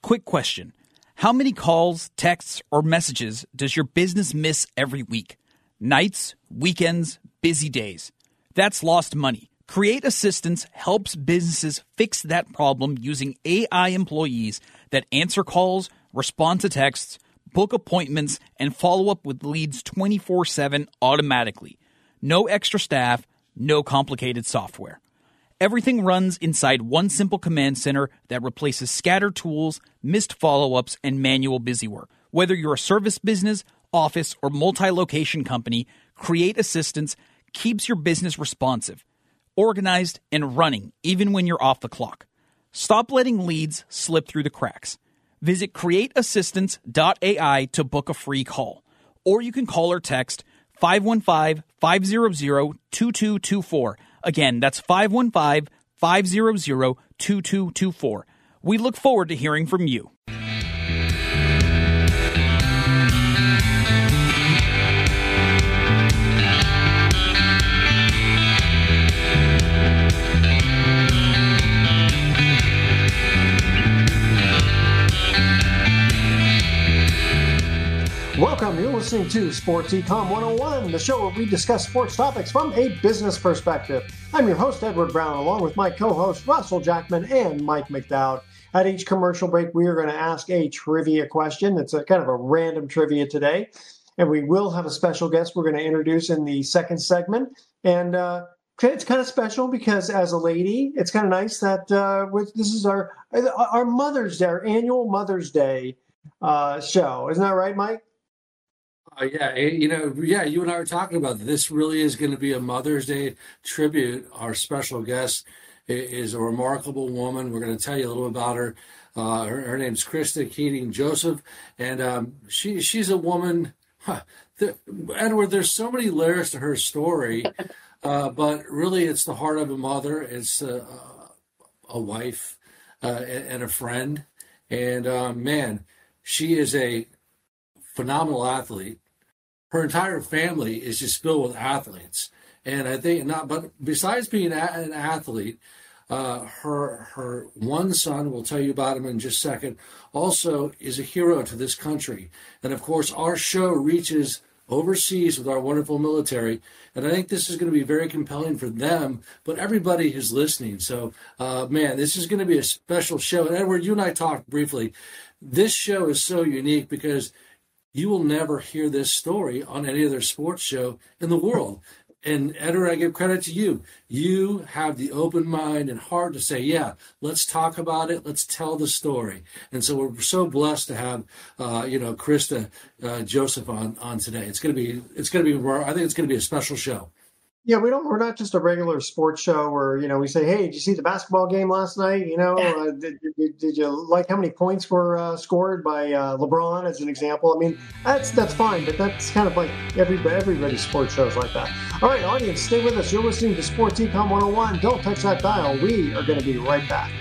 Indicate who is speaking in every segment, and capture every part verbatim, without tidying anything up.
Speaker 1: Quick question. How many calls, texts, or messages does your business miss every week? Nights, weekends, busy days. That's lost money. Create Assistance helps businesses fix that problem using A I employees that answer calls, respond to texts, book appointments, and follow up with leads twenty-four seven automatically. No extra staff, no complicated software. Everything runs inside one simple command center that replaces scattered tools, missed follow-ups, and manual busywork. Whether you're a service business, office, or multi-location company, Create Assistance keeps your business responsive, organized, and running even when you're off the clock. Stop letting leads slip through the cracks. Visit create assistance dot A I to book a free call. Or you can call or text five one five, five zero zero, two two two four. Again, that's five one five, five zero zero, two two two four. We look forward to hearing from you.
Speaker 2: Welcome, you're listening to Sports Econ one oh one, the show where we discuss sports topics from a business perspective. I'm your host, Edward Brown, along with my co-hosts, Russell Jackman and Mike McDowd. At each commercial break, we are going to ask a trivia question. It's a kind of a random trivia today, and we will have a special guest we're going to introduce in the second segment. And uh, it's kind of special because as a lady, it's kind of nice that uh, with, this is our, our Mother's Day, our annual Mother's Day uh, show. Isn't that right, Mike?
Speaker 3: Uh, yeah, you know, yeah, you and I were talking about this. Really is going to be a Mother's Day tribute. Our special guest is a remarkable woman. We're going to tell you a little about her. Uh, her, her name's Krista Keating Joseph, and um, she she's a woman. Huh, the, Edward, there's so many layers to her story, uh, but really, it's the heart of a mother. It's a, a wife uh, and a friend, and uh, man, she is a phenomenal athlete. Her entire family is just filled with athletes, and I think not. But besides being an athlete, uh, her her one son, we'll tell you about him in just a second, also is a hero to this country. And of course, our show reaches overseas with our wonderful military, and I think this is going to be very compelling for them, but everybody who's listening. So, uh, man, this is going to be a special show. And Edward, you and I talked briefly. This show is so unique because you will never hear this story on any other sports show in the world. And Edward, I give credit to you. You have the open mind and heart to say, yeah, let's talk about it. Let's tell the story. And so we're so blessed to have, uh, you know, Krista uh, Joseph on, on today. It's going to be, it's going to be, I think it's going to be a special show. Yeah, we don't. We're not just a regular sports show where, you know, we say, "Hey, did you see the basketball game last night? You know, uh, did, did, did you like how many points were uh, scored by uh, LeBron?" As an example. I mean, that's that's fine, but that's kind of like every everybody's sports shows like that. All right, audience, stay with us. You're listening to Sports Econ one oh one. Don't touch that dial. We are going to be right back.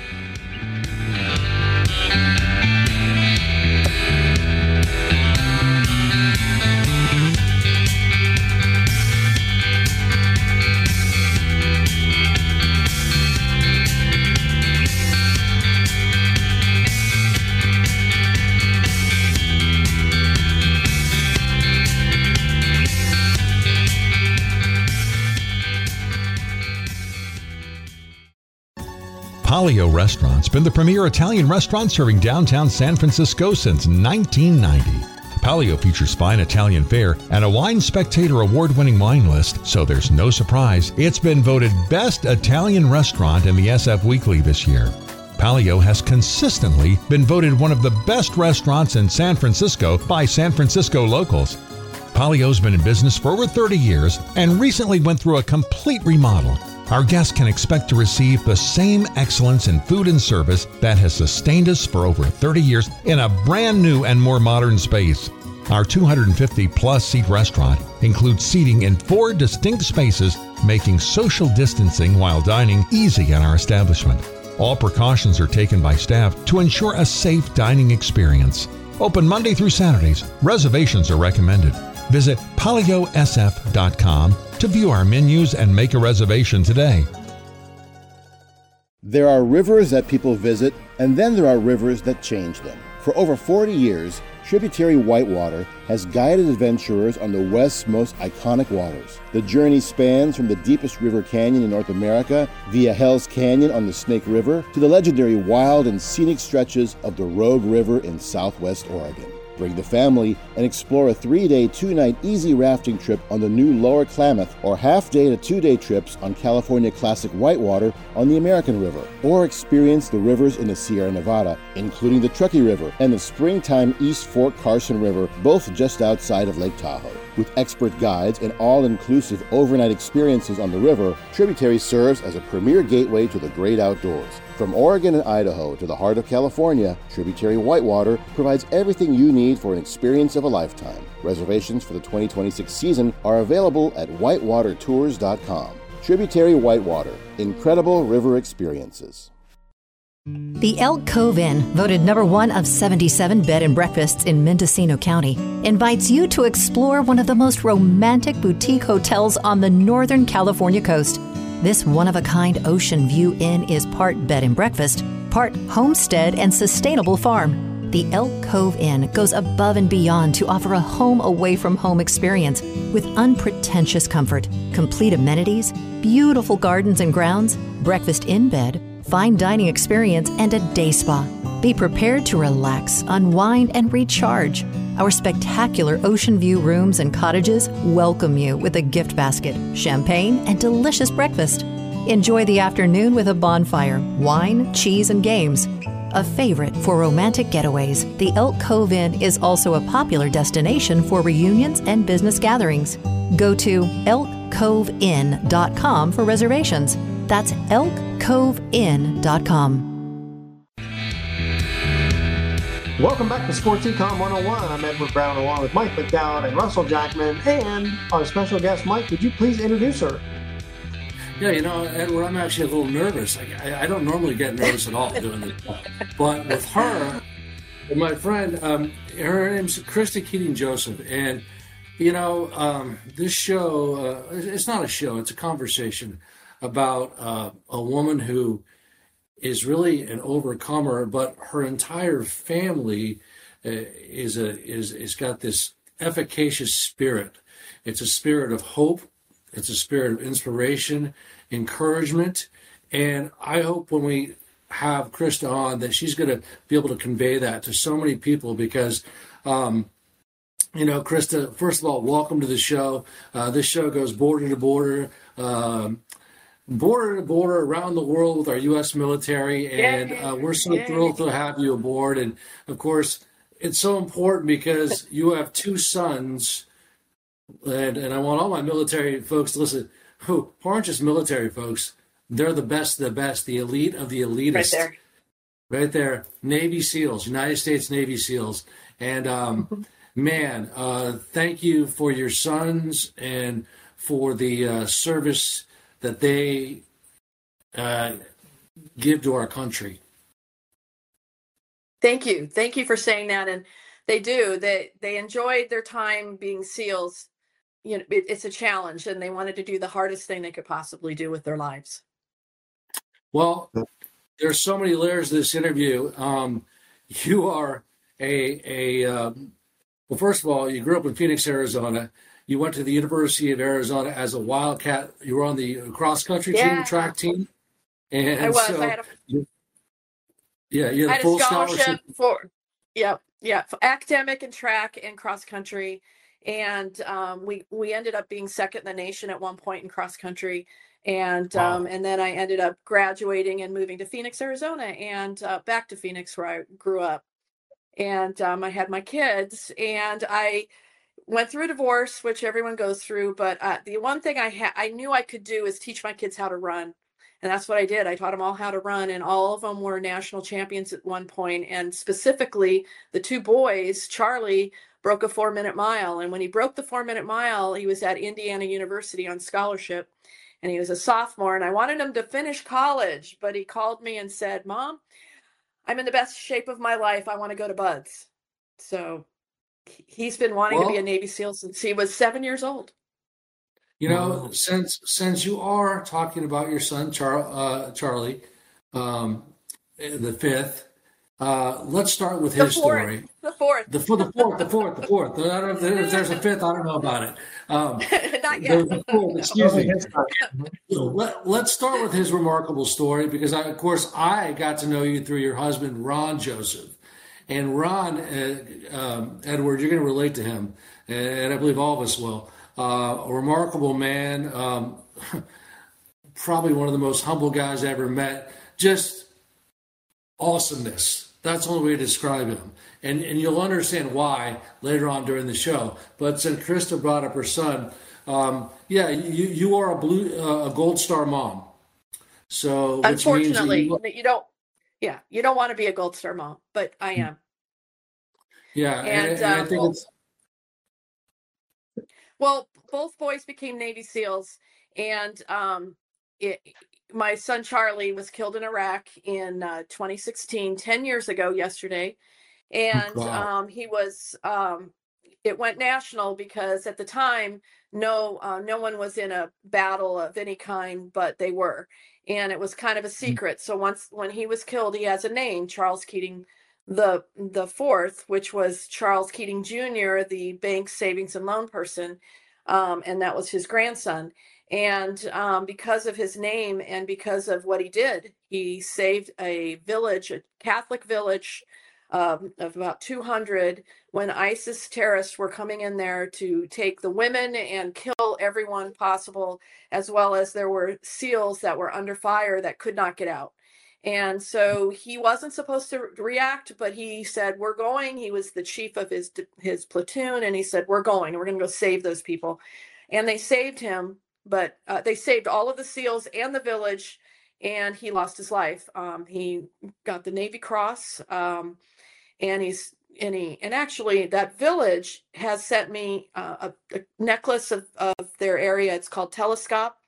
Speaker 4: Palio Restaurant's been the premier Italian restaurant serving downtown San Francisco since nineteen ninety. Palio features fine Italian fare and a Wine Spectator award-winning wine list, so there's no surprise it's been voted Best Italian Restaurant in the S F Weekly this year. Palio has consistently been voted one of the best restaurants in San Francisco by San Francisco locals. Palio's been in business for over thirty years and recently went through a complete remodel. Our guests can expect to receive the same excellence in food and service that has sustained us for over thirty years in a brand new and more modern space. Our two hundred fifty plus seat restaurant includes seating in four distinct spaces, making social distancing while dining easy at our establishment. All precautions are taken by staff to ensure a safe dining experience. Open Monday through Saturdays. Reservations are recommended. Visit palio s f dot com to view our menus and make a reservation today.
Speaker 5: There are rivers that people visit, and then there are rivers that change them. For over forty years, Tributary Whitewater has guided adventurers on the West's most iconic waters. The journey spans from the deepest river canyon in North America via Hell's Canyon on the Snake River to the legendary wild and scenic stretches of the Rogue River in southwest Oregon. Bring the family and explore a three-day, two-night easy rafting trip on the new Lower Klamath, or half-day to two-day trips on California Classic Whitewater on the American River, or experience the rivers in the Sierra Nevada, including the Truckee River and the springtime East Fork Carson River, both just outside of Lake Tahoe. With expert guides and all-inclusive overnight experiences on the river, Tributary serves as a premier gateway to the great outdoors. From Oregon and Idaho to the heart of California, Tributary Whitewater provides everything you need for an experience of a lifetime. Reservations for the twenty twenty-six season are available at whitewater tours dot com. Tributary Whitewater, incredible river experiences.
Speaker 6: The Elk Cove Inn, voted number one of seventy-seven bed and breakfasts in Mendocino County, invites you to explore one of the most romantic boutique hotels on the Northern California coast. This one-of-a-kind ocean view inn is part bed and breakfast, part homestead and sustainable farm. The Elk Cove Inn goes above and beyond to offer a home-away-from-home experience with unpretentious comfort, complete amenities, beautiful gardens and grounds, breakfast in bed, fine dining experience, and a day spa. Be prepared to relax, unwind, and recharge. Our spectacular ocean view rooms and cottages welcome you with a gift basket, champagne, and delicious breakfast. Enjoy the afternoon with a bonfire, wine, cheese, and games. A favorite for romantic getaways, the Elk Cove Inn is also a popular destination for reunions and business gatherings. Go to elk cove inn dot com for reservations. That's elk cove inn dot com.
Speaker 2: Welcome back to Sports Econ one oh one. I'm Edward Brown along with Mike McDowell and Russell Jackman. And our special guest, Mike, would you please introduce her?
Speaker 3: Yeah, you know, Edward, I'm actually a little nervous. I, I don't normally get nervous at all doing this. But with her, my friend, um, her name's Krista Keating-Joseph. And, you know, um, this show, uh, it's not a show, it's a conversation about uh, a woman who is really an overcomer, but her entire family uh, is a is is got this efficacious spirit. It's a spirit of hope. It's a spirit of inspiration, encouragement, and I hope when we have Krista on that she's going to be able to convey that to so many people because, um, you know, Krista, first of all, welcome to the show. Uh, this show goes border to border. Um, border to border around the world with our U S military, and uh, we're so Yay. thrilled to have you aboard. And of course, it's so important because you have two sons, and, and I want all my military folks to listen, who aren't just military folks. They're the best of the best, the elite of the elitist. Right there. Right there. Navy SEALs, United States Navy SEALs. And um, man, uh, thank you for your sons and for the uh, service that they uh, give to our country.
Speaker 7: Thank you. Thank you for saying that. And they do. They they enjoyed their time being SEALs. You know, it, it's a challenge, and they wanted to do the hardest thing they could possibly do with their lives.
Speaker 3: Well, there's so many layers to this interview. Um, you are a a um, well. First of all, you grew up in Phoenix, Arizona. You went to the University of Arizona as a Wildcat. You were on the cross-country
Speaker 7: yeah.
Speaker 3: team, track team. And
Speaker 7: I was.
Speaker 3: So,
Speaker 7: I had a,
Speaker 3: yeah, you had,
Speaker 7: I had
Speaker 3: a full
Speaker 7: a scholarship,
Speaker 3: scholarship.
Speaker 7: for, yeah, yeah, for academic and track and cross-country. And um, we, we ended up being second in the nation at one point in cross-country. And
Speaker 3: Wow.
Speaker 7: um, and then I ended up graduating and moving to Phoenix, Arizona, and uh, back to Phoenix where I grew up. And um, I had my kids, and I went through a divorce, which everyone goes through. But uh, the one thing I ha- I knew I could do is teach my kids how to run. And that's what I did. I taught them all how to run, and all of them were national champions at one point. And specifically, the two boys, Charlie broke a four-minute mile. And when he broke the four-minute mile, he was at Indiana University on scholarship, and he was a sophomore. And I wanted him to finish college, but he called me and said, "Mom, I'm in the best shape of my life. I want to go to Buds." So he's been wanting well, to be a Navy SEAL since he was seven years old.
Speaker 3: You know, since since you are talking about your son, Char, uh, Charlie, um, the fifth. Uh, let's start with his
Speaker 7: the fourth,
Speaker 3: story.
Speaker 7: The fourth.
Speaker 3: The, for the fourth, the fourth, the fourth. I don't know if, there, if there's a fifth. I don't know about it. Um,
Speaker 7: Not yet.
Speaker 3: The, the fourth, excuse me. Let, let's start with his remarkable story because, I, of course, I got to know you through your husband, Ron Joseph. And Ron, uh, um, Edward, you're going to relate to him, and I believe all of us will. Uh, a remarkable man, um, probably one of the most humble guys I ever met. Just awesomeness. That's the only way to describe him. And and you'll understand why later on during the show. But since Krista brought up her son, um, yeah, you you are a blue uh, a gold star mom. So which
Speaker 7: unfortunately,
Speaker 3: means
Speaker 7: you, you don't. Yeah, you don't want to be a gold star mom, but I am.
Speaker 3: Yeah, and,
Speaker 7: and,
Speaker 3: and
Speaker 7: uh,
Speaker 3: I think
Speaker 7: well,
Speaker 3: it's
Speaker 7: well, both boys became Navy SEALs, and um, it, my son Charlie was killed in Iraq in uh, twenty sixteen, ten years ago yesterday. And
Speaker 3: wow.
Speaker 7: um, he was, um, it went national because at the time, no, uh, no one was in a battle of any kind, but they were. And it was kind of a secret. So once, when he was killed, he has a name, Charles Keating the the fourth, which was Charles Keating Junior, the bank savings and loan person. Um, and that was his grandson. And um, because of his name and because of what he did, he saved a village, a Catholic village um, of about two hundred when ISIS terrorists were coming in there to take the women and kill everyone possible, as well as there were SEALs that were under fire that could not get out. And so he wasn't supposed to react, but he said, we're going. He was the chief of his his platoon. And he said, we're going. We're going to go save those people. And they saved him. But uh, they saved all of the SEALs and the village. And he lost his life. Um, he got the Navy Cross. Um, and he's and he and actually that village has sent me uh, a, a necklace of, of their area. It's called Telescope.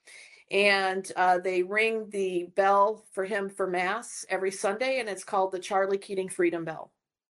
Speaker 7: And uh, they ring the bell for him for Mass every Sunday, and it's called the Charlie Keating Freedom Bell.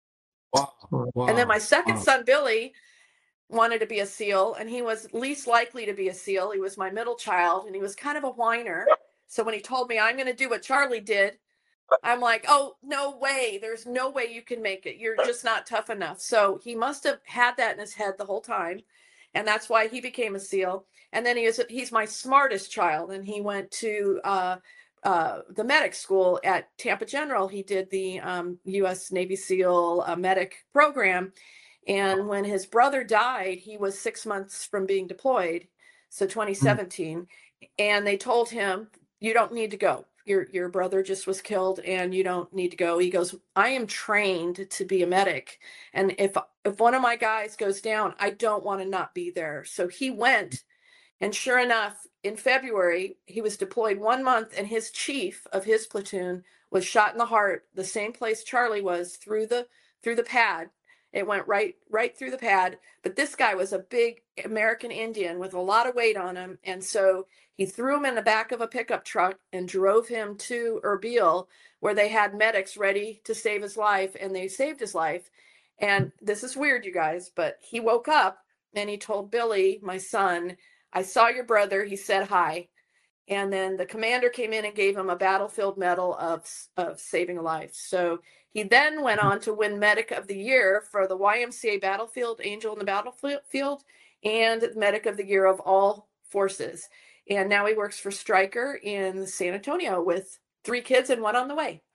Speaker 3: Wow. Wow.
Speaker 7: And then my second
Speaker 3: Wow.
Speaker 7: son, Billy, wanted to be a SEAL, and he was least likely to be a SEAL. He was my middle child, and he was kind of a whiner. So when he told me, I'm going to do what Charlie did, I'm like, oh, no way. There's no way you can make it. You're just not tough enough. So he must have had that in his head the whole time. And that's why he became a SEAL. And then he is he's my smartest child. And he went to uh, uh, the medic school at Tampa General. He did the um, U S Navy SEAL uh, medic program. And when his brother died, he was six months from being deployed. So twenty seventeen. Mm-hmm. And they told him, you don't need to go. Your your brother just was killed and you don't need to go. He goes, I am trained to be a medic. And if if one of my guys goes down, I don't want to not be there. So he went. And sure enough, in February, he was deployed one month and his chief of his platoon was shot in the heart, the same place Charlie was, through the through the pad. It went right right through the pad. But this guy was a big American Indian with a lot of weight on him. And so he threw him in the back of a pickup truck and drove him to Erbil, where they had medics ready to save his life. And they saved his life. And this is weird, you guys, but he woke up and he told Billy, my son, I saw your brother. He said hi. And then the commander came in and gave him a battlefield medal of, of saving a life. So he then went on to win Medic of the Year for the Y M C A Battlefield, Angel in the Battlefield, and Medic of the Year of all forces. And now he works for Stryker in San Antonio with three kids and one on the way.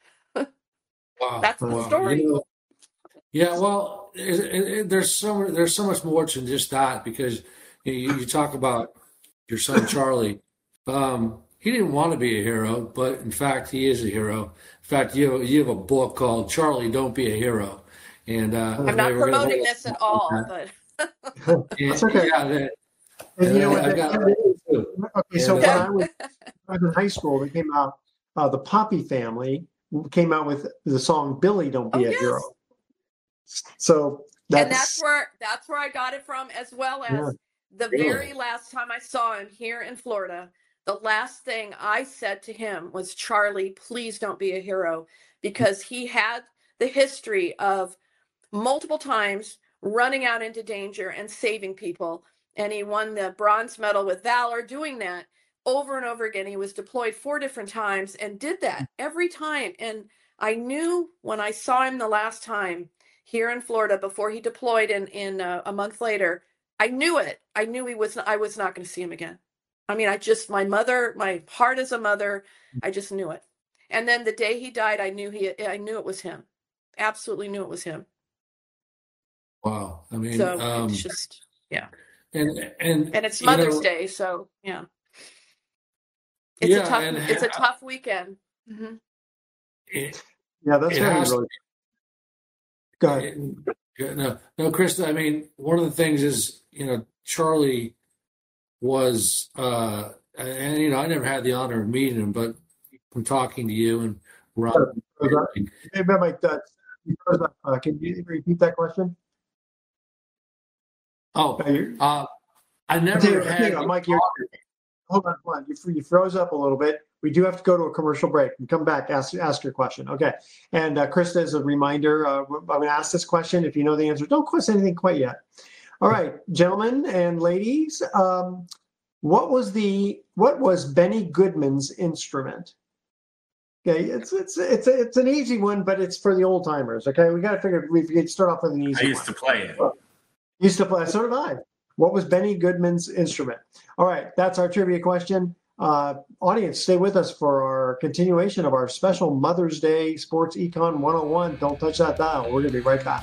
Speaker 3: Wow.
Speaker 7: That's the
Speaker 3: Wow.
Speaker 7: story.
Speaker 3: You know, yeah, well, it, it, it, there's so there's so much more than just that, because you, you talk about your son Charlie. Um, he didn't want to be a hero, but in fact, he is a hero. In fact, you have, you have a book called "Charlie, Don't Be a Hero," and uh,
Speaker 7: I'm not promoting this at all, but
Speaker 2: That's okay.
Speaker 3: Yeah, that,
Speaker 2: And you know what?
Speaker 3: I got that too.
Speaker 2: Okay, so
Speaker 3: And,
Speaker 2: when
Speaker 3: uh,
Speaker 2: I was, I was in high school, they came out, uh, the Poppy Family came out with the song "Billy, Don't Be
Speaker 7: Oh,
Speaker 2: a
Speaker 7: yes.
Speaker 2: Hero." So that's,
Speaker 7: and that's where that's where I got it from, as well as
Speaker 2: Yeah.
Speaker 7: the
Speaker 3: Really?
Speaker 7: very last time I saw him here in Florida. The last thing I said to him was, Charlie, please don't be a hero, because he had the history of multiple times running out into danger and saving people. And he won the bronze medal with valor doing that over and over again. He was deployed four different times and did that every time. And I knew when I saw him the last time here in Florida before he deployed in, in uh, a month later, I knew it. I knew he was, I was not going to see him again. I mean, I just, my mother, my heart as a mother, I just knew it. And then the day he died, I knew he, I knew it was him. Absolutely knew it was him.
Speaker 3: Wow. I mean,
Speaker 7: so
Speaker 3: um,
Speaker 7: it's just, yeah.
Speaker 3: And, and,
Speaker 7: and it's Mother's
Speaker 3: know,
Speaker 7: Day. So yeah, it's
Speaker 3: yeah,
Speaker 7: a tough,
Speaker 3: and,
Speaker 7: it's a tough weekend. Mm-hmm.
Speaker 3: It,
Speaker 2: yeah, that's very
Speaker 3: has,
Speaker 2: really. Go ahead.
Speaker 3: It, no, no, Chris, I mean, one of the things is, you know, Charlie was, uh, and, you know, I never had the honor of meeting him, but from talking to you and Rob.
Speaker 2: Hey, Mike, uh, uh, can you repeat that question?
Speaker 3: Oh, uh, I never
Speaker 2: you,
Speaker 3: had.
Speaker 2: On, Mike, you're, hold on, hold on. You, you froze up a little bit. We do have to go to a commercial break and come back, ask ask your question. Okay. And uh, Krista, as a reminder, uh, I'm going to ask this question. If you know the answer, don't question anything quite yet. All right, gentlemen and ladies, um, what was the what was Benny Goodman's instrument? Okay, it's it's it's it's an easy one, but it's for the old timers. Okay, we got to figure we could start off with an easy one.
Speaker 8: I used
Speaker 2: one.
Speaker 8: to play it.
Speaker 2: Well, used to play. So did I. What was Benny Goodman's instrument? All right, that's our trivia question. Uh, audience, stay with us for our continuation of our special Mother's Day Sports Econ one oh one. Don't touch that dial. We're going to be right back.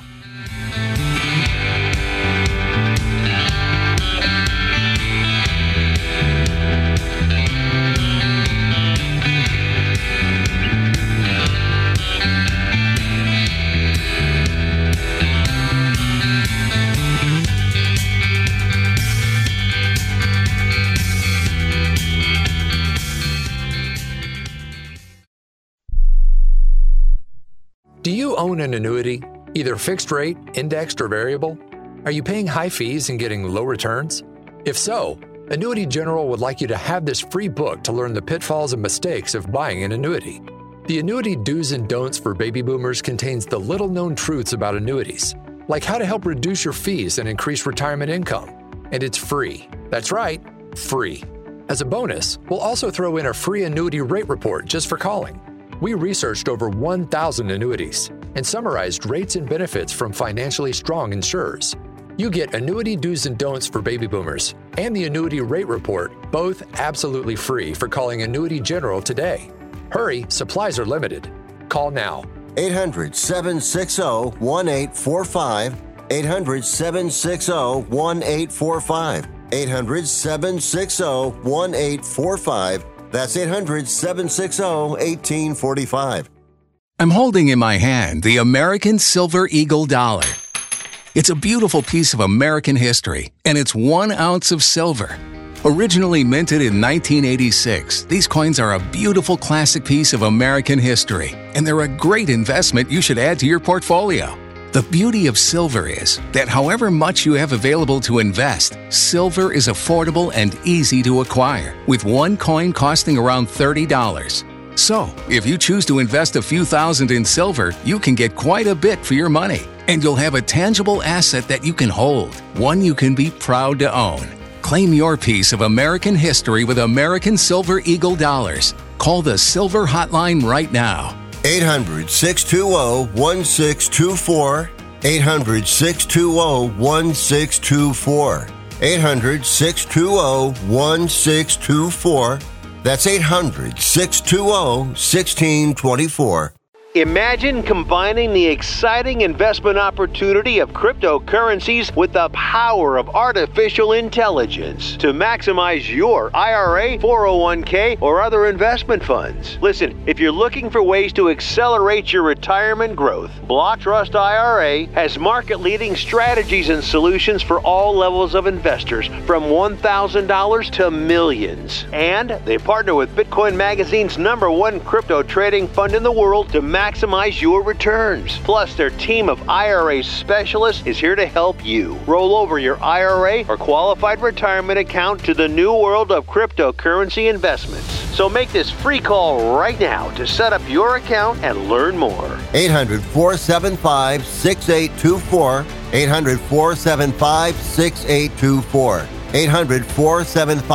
Speaker 9: Do you own an annuity, either fixed rate, indexed, or variable? Are you paying high fees and getting low returns? If so, Annuity General would like you to have this free book to learn the pitfalls and mistakes of buying an annuity. The Annuity Do's and Don'ts for Baby Boomers contains the little-known truths about annuities, like how to help reduce your fees and increase retirement income. And it's free. That's right, free. As a bonus, we'll also throw in a free annuity rate report just for calling. We researched over one thousand annuities and summarized rates and benefits from financially strong insurers. You get Annuity Do's and Don'ts for Baby Boomers and the Annuity Rate Report, both absolutely free for calling Annuity General today. Hurry, supplies are limited. Call now.
Speaker 10: eight hundred, seven six zero, one eight four five. eight hundred, seven six zero, one eight four five. eight hundred, seven six zero, one eight four five. That's eight hundred, seven six zero, one eight four five.
Speaker 11: I'm holding in my hand the American Silver Eagle dollar. It's a beautiful piece of American history, and it's one ounce of silver. Originally minted in nineteen eighty-six, these coins are a beautiful classic piece of American history, and they're a great investment you should add to your portfolio. The beauty of silver is that however much you have available to invest, silver is affordable and easy to acquire, with one coin costing around thirty dollars. So, if you choose to invest a few thousand in silver, you can get quite a bit for your money, and you'll have a tangible asset that you can hold, one you can be proud to own. Claim your piece of American history with American Silver Eagle dollars. Call the Silver Hotline right now.
Speaker 10: eight hundred, six two zero, one six two four. eight hundred, six two zero, one six two four. eight hundred, six two zero, one six two four. That's eight hundred, six two zero, one six two four.
Speaker 12: Imagine combining the exciting investment opportunity of cryptocurrencies with the power of artificial intelligence to maximize your I R A, four oh one k, or other investment funds. Listen, if you're looking for ways to accelerate your retirement growth, Block Trust I R A has market-leading strategies and solutions for all levels of investors, from one thousand dollars to millions. And they partner with Bitcoin Magazine's number one crypto trading fund in the world to maximize Maximize your returns. Plus, their team of I R A specialists is here to help you roll over your I R A or qualified retirement account to the new world of cryptocurrency investments. So make this free call right now to set up your account and learn more.
Speaker 10: eight hundred, four seven five, six eight two four. eight hundred, four seven five, six eight two four. eight hundred, four seven five,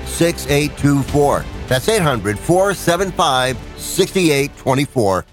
Speaker 10: six eight two four. That's eight hundred, four seven five, six eight two four.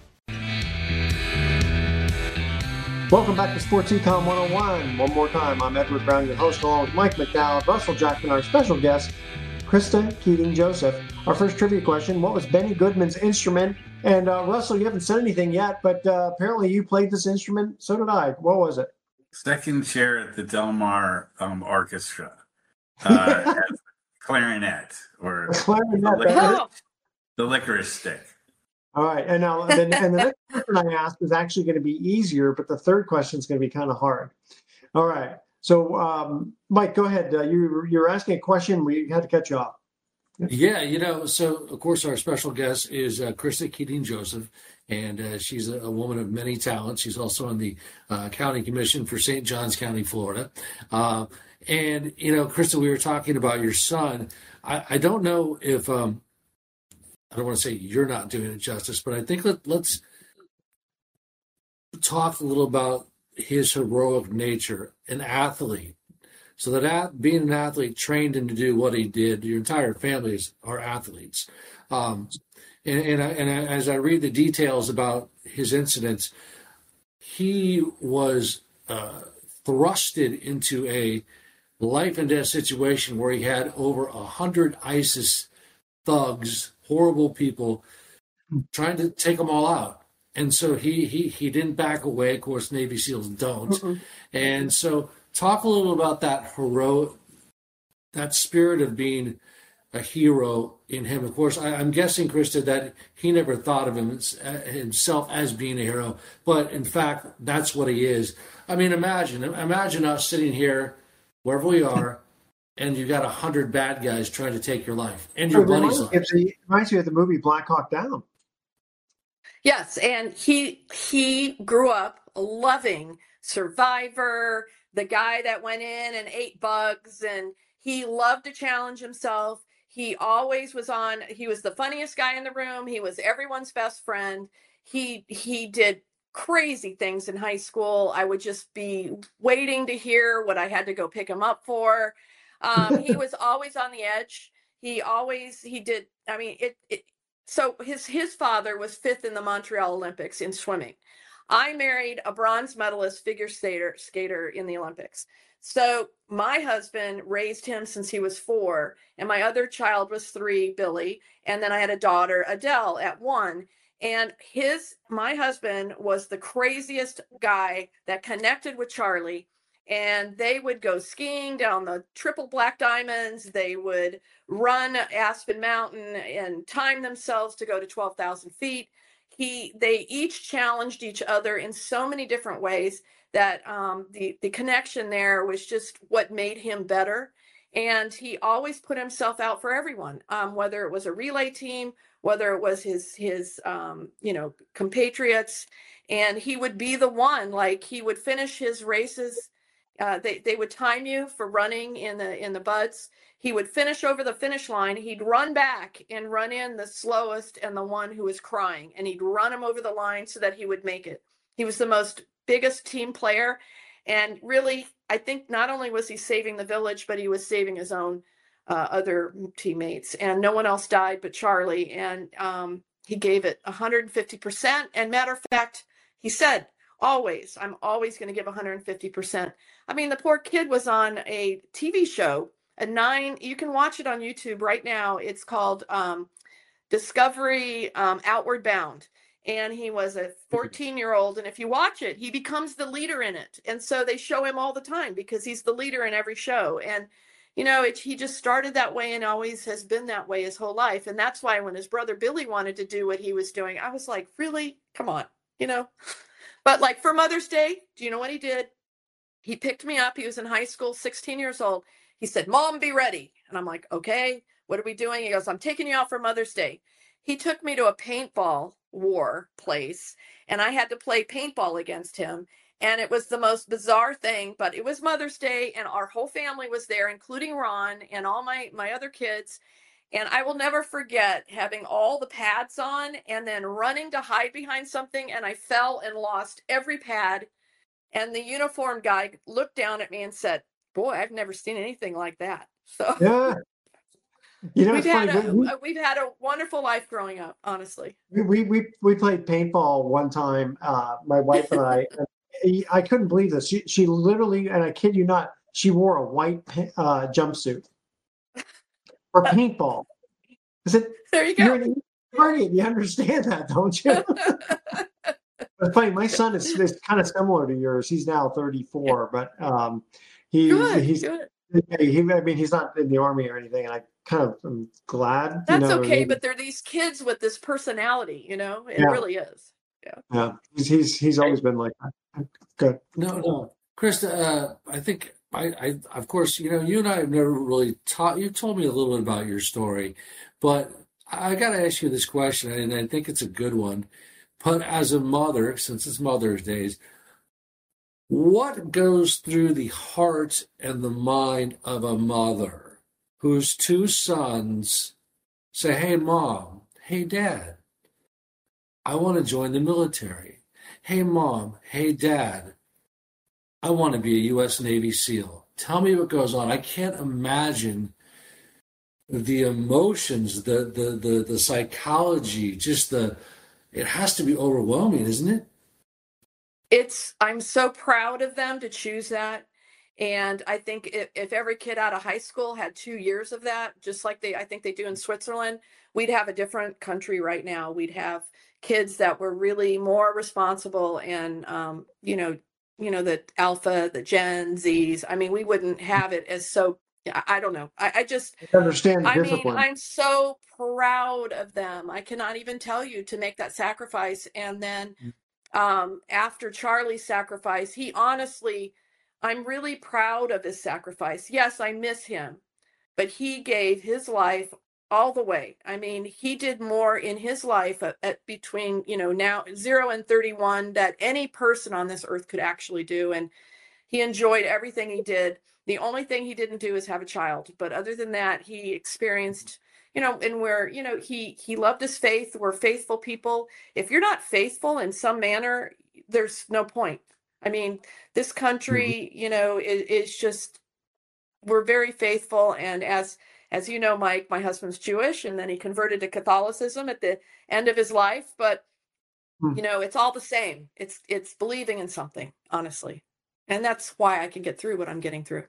Speaker 2: Welcome back to Sports Econ one oh one. One more time, I'm Edward Brown, your host, along with Mike McDowell, Russell Jackman, our special guest, Krista Keating-Joseph. Our first trivia question, what was Benny Goodman's instrument? And uh, Russell, you haven't said anything yet, but uh, apparently you played this instrument. So did I. What was it?
Speaker 8: Second chair at the Del Mar um, Orchestra. Uh, as clarinet, or
Speaker 2: clarinet,
Speaker 8: the, licorice, the licorice stick.
Speaker 2: All right. And now, and, and the next question I asked is actually going to be easier, but the third question is going to be kind of hard. All right. So, um, Mike, go ahead. Uh, you, you're asking a question. We had to catch you up.
Speaker 3: Yeah, you know, so of course our special guest is uh, Krista Keating-Joseph, and uh, she's a, a woman of many talents. She's also on the uh, County Commission for Saint Johns County, Florida. Uh, and, you know, Krista, we were talking about your son. I, I don't know if, um, I don't want to say you're not doing it justice, but I think let, let's talk a little about his heroic nature, an athlete. So that being an athlete trained him to do what he did, your entire family is, are athletes. Um, and, and, I, and I, as I read the details about his incidents, he was uh, thrusted into a life and death situation where he had over a hundred ISIS thugs, horrible people, trying to take them all out. And so he he he didn't back away. Of course, Navy SEALs don't. Mm-mm. And so talk a little about that heroic, that spirit of being a hero in him. Of course, I, I'm guessing, Krista, that he never thought of him, himself as being a hero, but in fact, that's what he is. I mean, imagine, imagine us sitting here, wherever we are, and you got a hundred bad guys trying to take your life and your buddy's life.
Speaker 2: It reminds me of the movie Black Hawk Down.
Speaker 7: Yes, and he he grew up loving Survivor, the guy that went in and ate bugs, and he loved to challenge himself. He always was on. He was the funniest guy in the room. He was everyone's best friend. He he did crazy things in high school. I would just be waiting to hear what I had to go pick him up for. Um, he was always on the edge. He always, he did, I mean, it, it, so his, his father was fifth in the Montreal Olympics in swimming. I married a bronze medalist figure skater, skater in the Olympics. So my husband raised him since he was four, and my other child was three, Billy. And then I had a daughter, Adele, at one. And his, my husband was the craziest guy that connected with Charlie, and they would go skiing down the triple black diamonds. They would run Aspen Mountain and time themselves to go to twelve thousand feet. He, they each challenged each other in so many different ways that um, the, the connection there was just what made him better. And he always put himself out for everyone, um, whether it was a relay team, whether it was his, his um, you know, compatriots. And he would be the one, like he would finish his races. Uh, they, they would time you for running in the, in the buds. He would finish over the finish line. He'd run back and run in the slowest and the one who was crying. And he'd run him over the line so that he would make it. He was the most biggest team player. And really, I think not only was he saving the village, but he was saving his own uh, other teammates. And no one else died but Charlie. And um, he gave it one hundred fifty percent. And matter of fact, he said, always, I'm always going to give one hundred fifty percent. I mean, the poor kid was on a T V show, a nine, you can watch it on YouTube right now. It's called um, Discovery um, Outward Bound. And he was a fourteen year old. And if you watch it, he becomes the leader in it. And so they show him all the time because he's the leader in every show. And, you know, it, he just started that way and always has been that way his whole life. And that's why when his brother Billy wanted to do what he was doing, I was like, really? Come on, you know? But like for Mother's Day, do you know what he did? He picked me up. He was in high school, sixteen years old. He said, Mom, be ready. And I'm like, okay, what are we doing? He goes, I'm taking you out for Mother's Day. He took me to a paintball war place, and I had to play paintball against him. And it was the most bizarre thing, but it was Mother's Day, and our whole family was there, including Ron and all my, my other kids. And I will never forget having all the pads on and then running to hide behind something, and I fell and lost every pad. And the uniform guy looked down at me and said, boy, I've never seen anything like that. So
Speaker 2: yeah. You know,
Speaker 7: we've
Speaker 2: it's
Speaker 7: had
Speaker 2: funny.
Speaker 7: a
Speaker 2: We,
Speaker 7: we've had a wonderful life growing up, honestly.
Speaker 2: we we we played paintball one time. Uh, my wife and I. And I couldn't believe this. She she literally, and I kid you not, she wore a white uh, jumpsuit for paintball. I said,
Speaker 7: there you go.
Speaker 2: You're an Guardian. You understand that, don't you? It's funny. My son is, is kind of similar to yours. He's now thirty-four, but um, he
Speaker 7: good,
Speaker 2: he's.
Speaker 7: Good.
Speaker 2: He, I mean, he's not in the army or anything, and I kind of am glad.
Speaker 7: That's
Speaker 2: you know,
Speaker 7: okay,
Speaker 2: he,
Speaker 7: but they're these kids with this personality, you know. It
Speaker 2: yeah.
Speaker 7: really is. Yeah.
Speaker 2: Yeah. He's he's he's always been like that. Good.
Speaker 3: No, no, Krista. Uh, I think I, I, of course, you know, you and I have never really taught. You told me a little bit about your story, but I got to ask you this question, and I think it's a good one. But as a mother, since it's Mother's Day, what goes through the heart and the mind of a mother whose two sons say, hey, Mom, hey, Dad, I want to join the military. Hey, Mom, hey, Dad, I want to be a U S Navy SEAL. Tell me what goes on. I can't imagine the emotions, the the the, the psychology, just the, it has to be overwhelming, isn't it?
Speaker 7: It's, I'm so proud of them to choose that. And I think if, if every kid out of high school had two years of that, just like they, I think they do in Switzerland, we'd have a different country right now. We'd have kids that were really more responsible and, um, you know, you know, the alpha, the Gen Zs. I mean, we wouldn't have it as so, I don't know. I, I just
Speaker 2: I understand the
Speaker 7: I
Speaker 2: discipline.
Speaker 7: mean, I'm so proud of them. I cannot even tell you to make that sacrifice. And then um, after Charlie's sacrifice, he honestly, I'm really proud of his sacrifice. Yes, I miss him, but he gave his life all the way. I mean, he did more in his life at, at between, you know, now zero and thirty-one that any person on this earth could actually do. And he enjoyed everything he did. The only thing he didn't do is have a child. But other than that, he experienced, you know, and where, you know, he, he loved his faith. We're faithful people. If you're not faithful in some manner, there's no point. I mean, this country, mm-hmm. you know, is, is just, we're very faithful. And as, as you know, Mike, my husband's Jewish, and then he converted to Catholicism at the end of his life. But, mm-hmm. you know, it's all the same. It's, it's believing in something, honestly. And that's why I can get through what I'm getting through.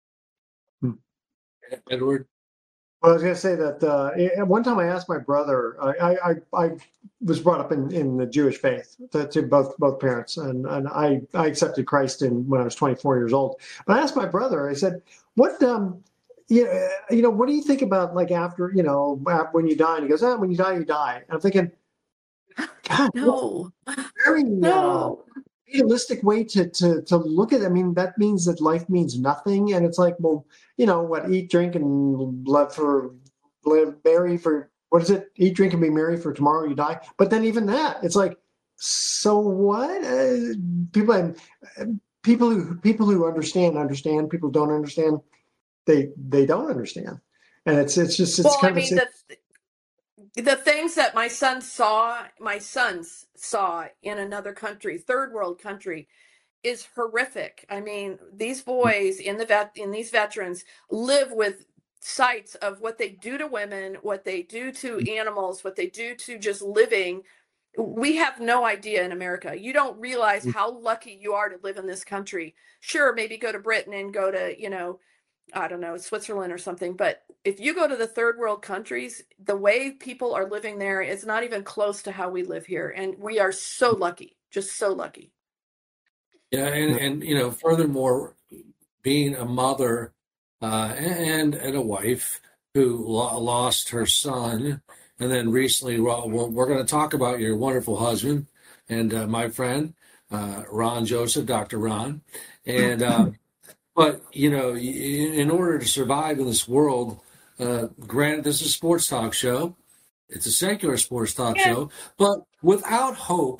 Speaker 3: Edward?
Speaker 2: Well, I was going to say that uh, one time I asked my brother, I, I, I was brought up in, in the Jewish faith to, to both both parents, and, and I, I accepted Christ in when I was twenty-four years old. But I asked my brother, I said, what, um, you know, you know, what do you think about, like, after, you know, when you die? And he goes, ah, when you die, you die. And I'm thinking, God,
Speaker 7: no,
Speaker 2: very
Speaker 7: no.
Speaker 2: Uh, realistic way to, to to look at it. I mean, that means that life means nothing. And it's like, well, you know what, eat, drink, and live for, live, marry for, what is it? Eat, drink, and be merry, for tomorrow you die. But then even that, it's like, so what? Uh, people, people who people who understand, understand. People who don't understand, they they don't understand. And it's it's just, it's
Speaker 7: well,
Speaker 2: kind
Speaker 7: I mean,
Speaker 2: of a,
Speaker 7: the, the things that my son saw, my sons saw in another country, third world country, is horrific. I mean, these boys in the vet, in these veterans live with sights of what they do to women, what they do to animals, what they do to just living. We have no idea in America. You don't realize how lucky you are to live in this country. Sure, maybe go to Britain and go to, you know, I don't know, Switzerland or something. But if you go to the third world countries, the way people are living there is not even close to how we live here. And we are so lucky, just so lucky.
Speaker 3: Yeah. And, and you know, furthermore, being a mother uh, and, and a wife who lo- lost her son. And then recently, well, we're going to talk about your wonderful husband and uh, my friend, uh, Ron Joseph, Doctor Ron. And, um, But, you know, in order to survive in this world, uh, granted, this is a sports talk show. It's a secular sports talk yeah. show. But without hope,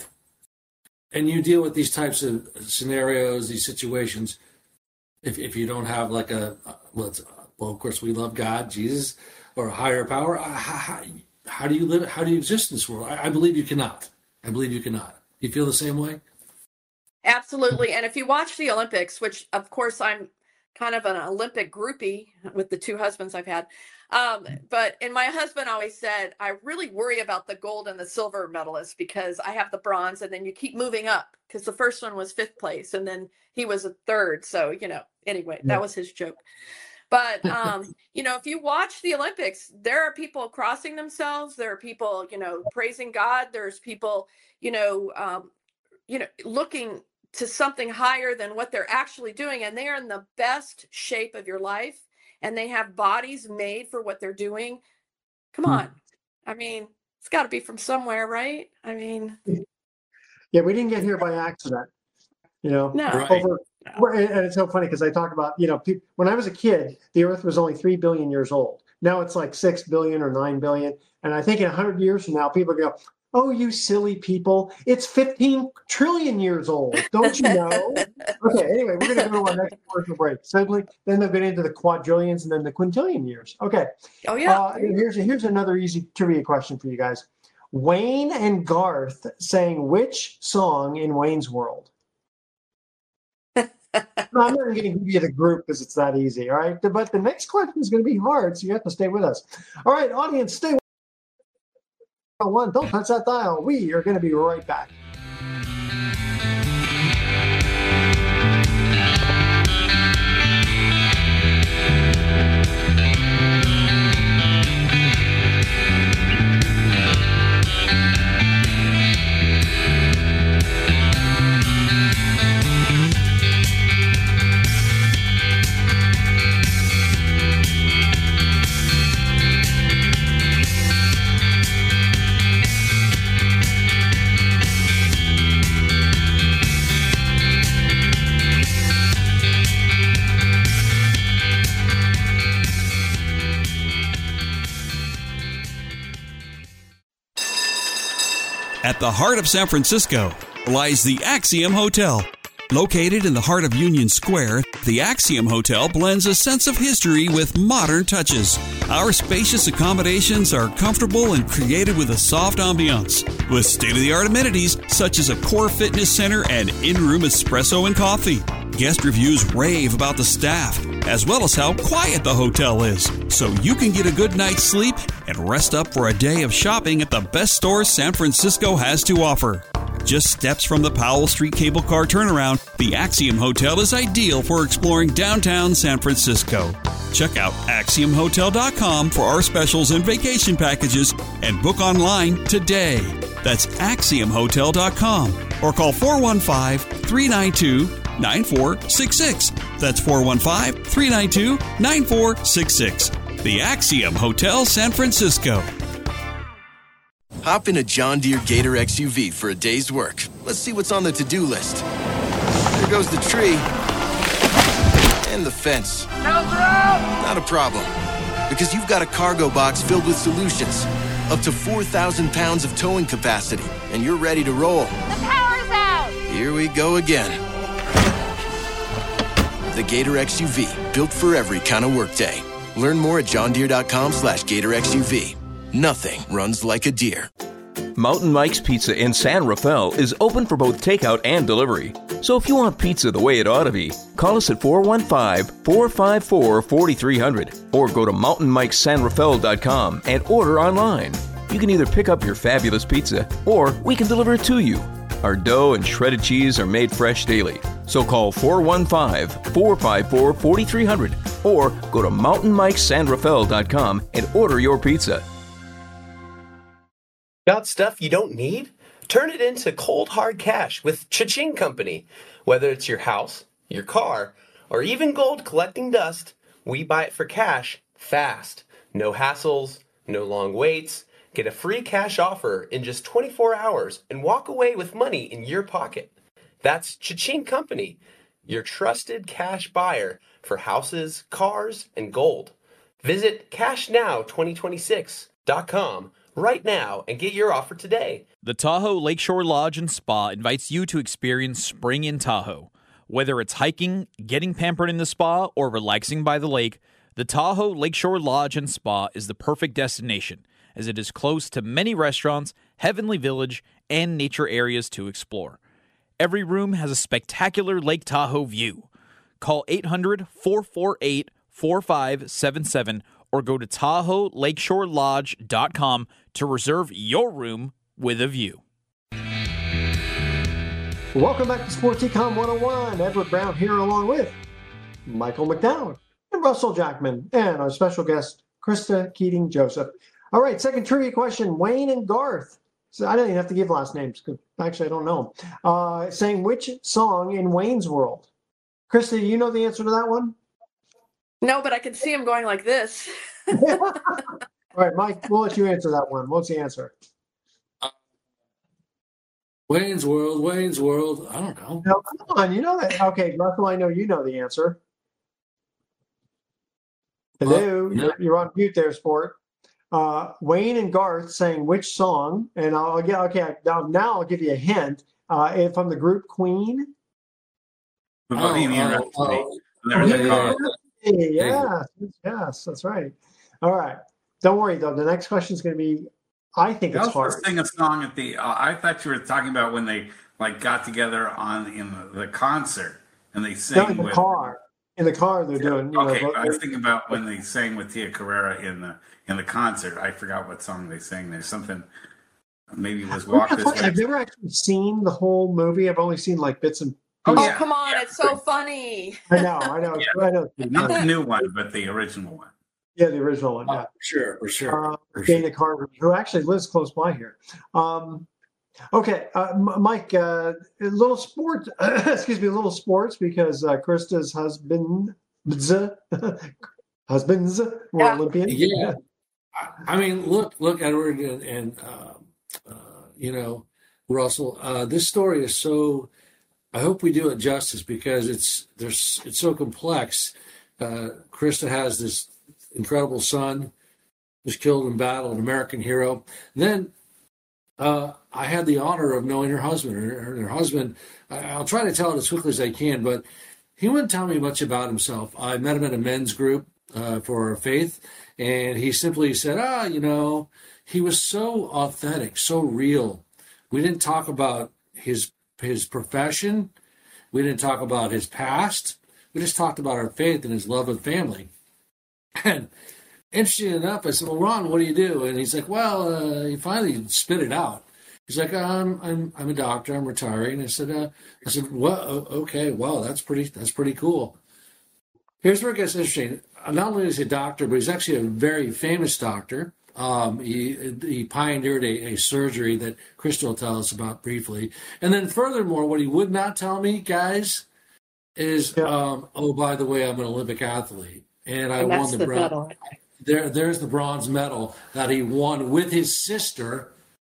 Speaker 3: and you deal with these types of scenarios, these situations, if if you don't have like a, well, it's, well of course, we love God, Jesus, or a higher power, how, how do you live, how do you exist in this world? I, I believe you cannot. I believe you cannot. Do you feel the same way?
Speaker 7: Absolutely. And if you watch the Olympics, which of course I'm kind of an Olympic groupie with the two husbands I've had. Um, but, and my husband always said, I really worry about the gold and the silver medalists because I have the bronze and then you keep moving up because the first one was fifth place and then he was a third. So, you know, anyway, that was his joke. But, um, you know, if you watch the Olympics, there are people crossing themselves. There are people, you know, praising God. There's people, you know, um, you know, looking to something higher than what they're actually doing. And they are in the best shape of your life. And they have bodies made for what they're doing. Come on. I mean, it's got to be from somewhere, right? I mean.
Speaker 2: Yeah, we didn't get here by accident. You know,
Speaker 7: no.
Speaker 2: over, and it's so funny because I talk about, you know, pe- when I was a kid, the Earth was only three billion years old. Now it's like six billion or nine billion. And I think in one hundred years from now, people are going to go, oh, you silly people, it's fifteen trillion years old. Don't you know? Okay, anyway, we're going to go to our next commercial break. Simply, then they'll get into the quadrillions and then the quintillion years. Okay.
Speaker 7: Oh, yeah.
Speaker 2: Uh, here's, here's another easy trivia question for you guys. Wayne and Garth sang which song in Wayne's World? No, I'm not going to give you the group because it's that easy, all right? But the next question is going to be hard, so you have to stay with us. All right, audience, stay with us. One, don't touch that dial. We are going to be right back.
Speaker 13: At the heart of San Francisco lies the Axiom Hotel. Located in the heart of Union Square, the Axiom Hotel blends a sense of history with modern touches. Our spacious accommodations are comfortable and created with a soft ambiance, with state-of-the-art amenities such as a core fitness center and in-room espresso and coffee. Guest reviews rave about the staff, as well as how quiet the hotel is, so you can get a good night's sleep and rest up for a day of shopping at the best stores San Francisco has to offer. Just steps from the Powell Street cable car turnaround, the Axiom Hotel is ideal for exploring downtown San Francisco. Check out axiom hotel dot com for our specials and vacation packages and book online today. That's axiom hotel dot com or call four one five, three nine two, nine four six six. That's four one five, three nine two, nine four six six. The Axiom Hotel San Francisco.
Speaker 14: Hop in a John Deere Gator X U V for a day's work. Let's see what's on the to-do list. There goes the tree. And the fence. Not a problem. Because you've got a cargo box filled with solutions. Up to four thousand pounds of towing capacity. And you're ready to roll.
Speaker 15: The power's out!
Speaker 14: Here we go again. The Gator X U V. Built for every kind of workday. Learn more at john deere dot com slash gator x u v. Nothing runs like a deer.
Speaker 16: Mountain Mike's Pizza in San Rafael is open for both takeout and delivery. So if you want pizza the way it ought to be, call us at four one five, four five four, four three zero zero or go to mountain mikes san rafael dot com and order online. You can either pick up your fabulous pizza or we can deliver it to you. Our dough and shredded cheese are made fresh daily. So call four one five, four five four, four three zero zero or go to mountain mikes san rafael dot com and order your pizza.
Speaker 17: Got stuff you don't need? Turn it into cold hard cash with Cha-Ching Company. Whether it's your house, your car, or even gold collecting dust, we buy it for cash fast. No hassles, no long waits. Get a free cash offer in just twenty-four hours and walk away with money in your pocket. That's Cha-Ching Company, your trusted cash buyer for houses, cars, and gold. Visit cash now twenty twenty-six dot com right now and get your offer today.
Speaker 1: The Tahoe Lakeshore Lodge and Spa invites you to experience spring in Tahoe. Whether it's hiking, getting pampered in the spa, or relaxing by the lake, the Tahoe Lakeshore Lodge and Spa is the perfect destination, as it is close to many restaurants, Heavenly Village, and nature areas to explore. Every room has a spectacular Lake Tahoe view. Call eight hundred, four four eight, four five seven seven or go to Tahoe Lakeshore Lodge dot com to reserve your room with a view.
Speaker 2: Welcome back to Sports Econ one oh one. Edward Brown here along with Michael McDowell and Russell Jackman and our special guest, Krista Keating-Joseph. All right, second trivia question. Wayne and Garth. So I don't even have to give last names because actually I don't know them. Uh, saying which song in Wayne's World? Krista, do you know the answer to that one?
Speaker 7: No, but I can see him going like this.
Speaker 2: All right, Mike, we'll let you answer that one. What's the answer?
Speaker 3: Wayne's World, Wayne's World. I don't know.
Speaker 2: No, come on, you know that. Okay, Russell, I know you know the answer. Hello,
Speaker 3: Uh, no.
Speaker 2: you're, you're on mute there, sport. Uh, Wayne and Garth saying which song, and I'll get okay. Now, now I'll give you a hint. Uh, from the group Queen.
Speaker 8: Bohemian
Speaker 3: Oh, oh,
Speaker 8: Rhapsody.
Speaker 3: oh.
Speaker 8: There they are.
Speaker 2: Hey, yes, yes, that's right. All right. Don't worry though. The next question is going to be. I think
Speaker 8: They
Speaker 2: it's
Speaker 8: also
Speaker 2: hard.
Speaker 8: sing a song at the. Uh, I thought you were talking about when they like got together on in the, the concert and they sang
Speaker 2: No, in the
Speaker 8: with.
Speaker 2: car. In the car, they're doing. You
Speaker 8: Okay,
Speaker 2: know,
Speaker 8: I was thinking about when they sang with Tia Carrera in the in the concert. I forgot what song they sang. There's something. Maybe it was Walk This Way.
Speaker 2: I've never actually seen the whole movie. I've only seen like bits and.
Speaker 7: Oh,
Speaker 8: yeah,
Speaker 7: come on.
Speaker 8: yeah.
Speaker 7: It's so funny.
Speaker 2: I know, I know,
Speaker 8: Yeah.
Speaker 2: I know.
Speaker 8: Not the new one, but the original one.
Speaker 2: Yeah, the original one.
Speaker 3: Oh,
Speaker 2: Yeah.
Speaker 3: for sure, for sure.
Speaker 2: Uh,
Speaker 3: for sure.
Speaker 2: Dana Carter, who actually lives close by here. Um, okay, uh, M- Mike, uh, a little sport, excuse me, a little sports because uh, Krista's husband, husbands were
Speaker 7: Yeah.
Speaker 2: Olympians.
Speaker 3: Yeah. I- I mean, look, look, Edward, and, and uh, uh, you know, Russell. Uh, this story is so. I hope we do it justice because it's there's it's so complex. Uh, Krista has this incredible son, was killed in battle, an American hero. Then uh, I had the honor of knowing her husband. Her, her husband. I, I'll try to tell it as quickly as I can, but he wouldn't tell me much about himself. I met him at a men's group uh, for our faith, and he simply said, "Ah, you know," he was so authentic, so real. We didn't talk about his his profession. We didn't talk about his past. We just talked about our faith and his love of family. And interesting enough, I said, "Well, Ron, what do you do?" And he's like, "Well," uh, he finally spit it out. He's like, "I'm I'm I'm a doctor. I'm retiring." I said, uh, "I said, well, okay, wow, that's pretty that's pretty cool." Here's where it gets interesting. Not only is he a doctor, but he's actually a very famous doctor. Um, he he pioneered a, a surgery that Crystal will tell us about briefly. And then furthermore, what he would not tell me, guys, is,
Speaker 2: Yeah.
Speaker 3: um, oh, by the way, I'm an Olympic athlete. And I
Speaker 7: And
Speaker 3: won
Speaker 7: that's
Speaker 3: the,
Speaker 7: the
Speaker 3: bronze.
Speaker 7: medal.
Speaker 3: There, there's the bronze medal that he won with his sister.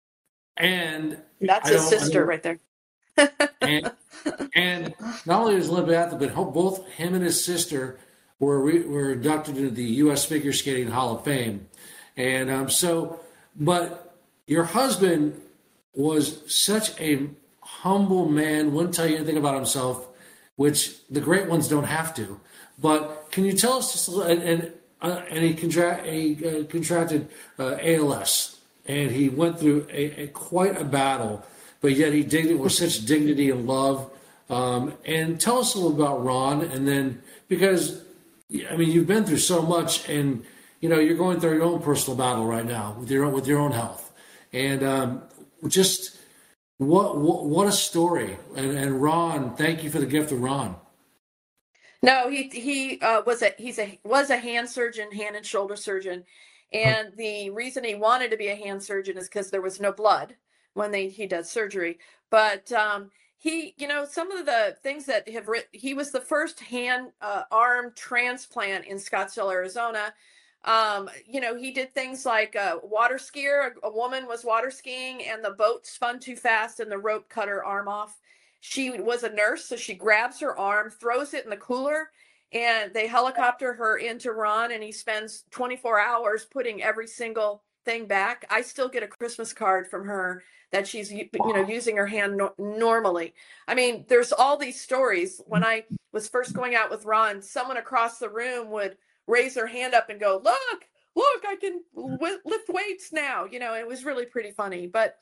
Speaker 3: And
Speaker 7: That's
Speaker 3: I
Speaker 7: his
Speaker 3: don't- I
Speaker 7: sister
Speaker 3: don't-
Speaker 7: right there.
Speaker 3: and, and not only was Olympic athlete, but ho- both him and his sister were re, were inducted into the U S Figure Skating Hall of Fame. And um, so, but your husband was such a humble man, wouldn't tell you anything about himself, which the great ones don't have to. But can you tell us just a little, and, and, uh, and he, contra- he uh, contracted uh, A L S, and he went through a, a quite a battle, but yet he did it with such dignity and love. Um, and tell us a little about Ron, and then, because, I mean, you've been through so much, and you know, you're going through your own personal battle right now with your own, with your own health, and um, just what, what what a story. And, and Ron, thank you for the gift of Ron.
Speaker 7: No, he he uh, was a he's a was a hand surgeon, hand and shoulder surgeon, and the reason he wanted to be a hand surgeon is because there was no blood when they he does surgery. But um, he, you know, some of the things that have written, he was the first hand uh, arm transplant in Scottsdale, Arizona. Um, you know, he did things like a water skier. A, a woman was water skiing and the boat spun too fast and the rope cut her arm off. She was a nurse, so she grabs her arm, throws it in the cooler, and they helicopter her into Ron, and he spends twenty-four hours putting every single thing back. I still get a Christmas card from her that she's, you know, using her hand no- normally. I mean, there's all these stories. When I was first going out with Ron, someone across the room would raise their hand up and go, look, look, I can w- lift weights now. You know, it was really pretty funny. But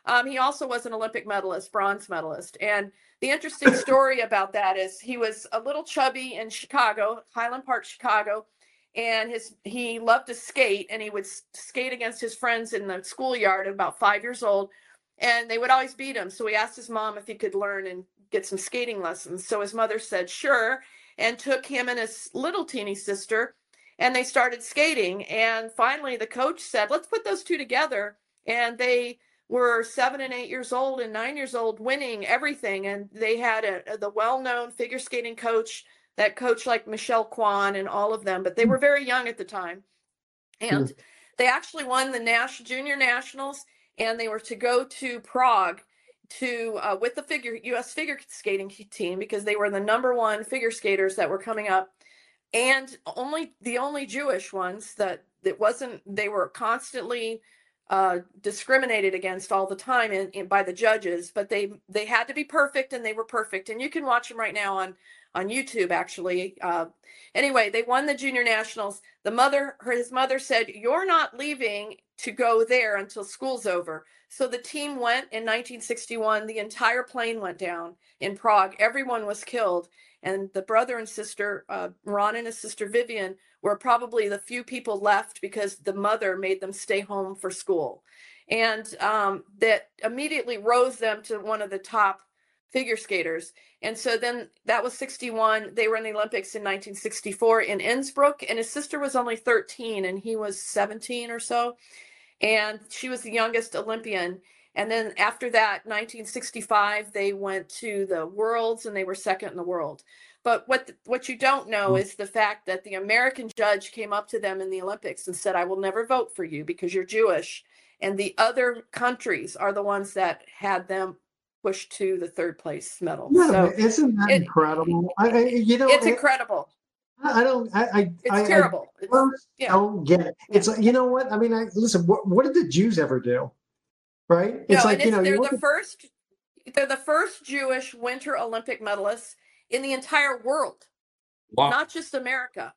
Speaker 7: Um, he also was an Olympic medalist, bronze medalist. And the interesting story about that is he was a little chubby in Chicago, Highland Park, Chicago, and his he loved to skate, and he would skate against his friends in the schoolyard at about five years old, and they would always beat him. So he asked his mom if he could learn and get some skating lessons. So his mother said, sure, and took him and his little teeny sister, and they started skating. And finally, the coach said, let's put those two together. And they were seven and eight years old and nine years old, winning everything. And they had a, the well-known figure skating coach that coached like Michelle Kwan and all of them, but they were very young at the time. And mm-hmm. they actually won the national junior nationals, and they were to go to Prague to uh, with the figure U S figure skating team, because they were the number one figure skaters that were coming up, and only the only Jewish ones that it wasn't. They were constantly uh, discriminated against all the time in, in, by the judges, but they they had to be perfect, and they were perfect. And you can watch them right now on on YouTube, actually. Uh, anyway, they won the junior nationals. The mother, her, his mother said, "You're not leaving to go there until school's over." So the team went in nineteen sixty-one. The entire plane went down in Prague. Everyone was killed. And the brother and sister, uh, Ron and his sister Vivian, were probably the few people left because the mother made them stay home for school. And um, that immediately rose them to one of the top figure skaters. And so then that was sixty-one. They were in the Olympics in nineteen sixty-four in Innsbruck, and his sister was only thirteen and he was seventeen or so. And she was the youngest Olympian. And then after that, nineteen sixty-five, they went to the Worlds and they were second in the world. But what the, what you don't know is the fact that the American judge came up to them in the Olympics and said, "I will never vote for you because you're Jewish." And the other countries are the ones that had them pushed to the third place medal.
Speaker 2: Yeah,
Speaker 7: so
Speaker 2: isn't that
Speaker 7: it,
Speaker 2: incredible? I, I, you know,
Speaker 7: it's
Speaker 2: it,
Speaker 7: incredible.
Speaker 2: I don't. I. I
Speaker 7: it's
Speaker 2: I,
Speaker 7: terrible.
Speaker 2: I
Speaker 7: it's, yeah.
Speaker 2: don't get it. It's like, you know what? I mean, I listen. What, what did the Jews ever do? Right? It's
Speaker 7: no,
Speaker 2: like
Speaker 7: and
Speaker 2: you know,
Speaker 7: they're
Speaker 2: you
Speaker 7: the
Speaker 2: at,
Speaker 7: first. They're the first Jewish Winter Olympic medalists in the entire world, wow. Not just America.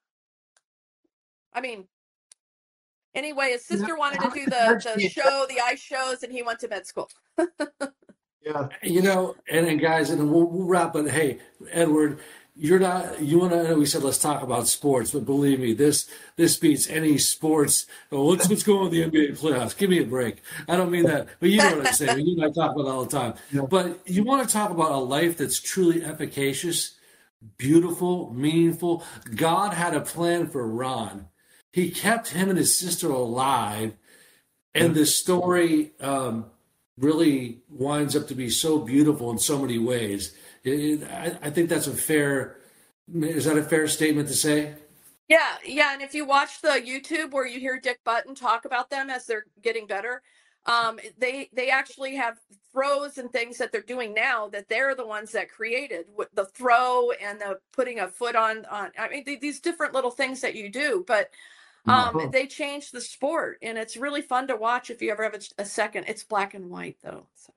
Speaker 7: I mean, anyway, his sister wanted to do the, the show, the ice shows, and he went to med school.
Speaker 2: Yeah,
Speaker 3: you know, and, and guys, and we'll, we'll wrap. But hey, Edward, you're not. You want to? We said let's talk about sports, but believe me, this this beats any sports. Oh, let's let's go on the N B A playoffs. Give me a break. I don't mean that, but you know what I'm saying. You and I talk about it all the time. Yeah. But you want to talk about a life that's truly efficacious, beautiful, meaningful. God had a plan for Ron. He kept him and his sister alive, and this story. Um, really winds up to be so beautiful in so many ways. It, it, I, I think that's a fair, is that a fair statement to say?
Speaker 7: Yeah, yeah. And if you watch the YouTube where you hear Dick Button talk about them as they're getting better, um, they they actually have throws and things that they're doing now that they're the ones that created. The throw and the putting a foot on, on I mean, these different little things that you do. But Um, uh-huh. They changed the sport, and it's really fun to watch if you ever have a, a second. It's black and white, though. So.